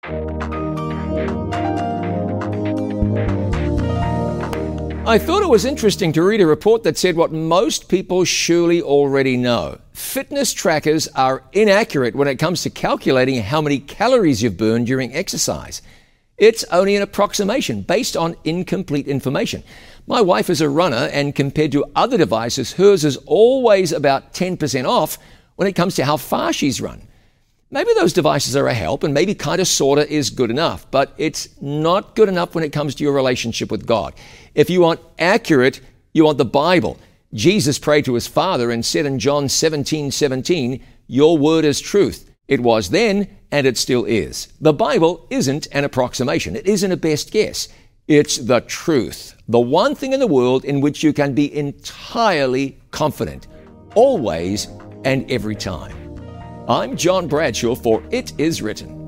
I thought it was interesting to read a report that said what most people surely already know. Fitness trackers are inaccurate when it comes to calculating how many calories you've burned during exercise. It's only an approximation based on incomplete information. My wife is a runner, and compared to other devices, hers is always about 10% off when it comes to how far she's run. Maybe those devices are a help, and maybe kind of sorta is good enough, but it's not good enough when it comes to your relationship with God. If you want accurate, you want the Bible. Jesus prayed to his Father and said in John 17:17, "Your word is truth. It was then, and it still is." The Bible isn't an approximation. It isn't a best guess. It's the truth. The one thing in the world in which you can be entirely confident, always and every time. I'm John Bradshaw for It Is Written.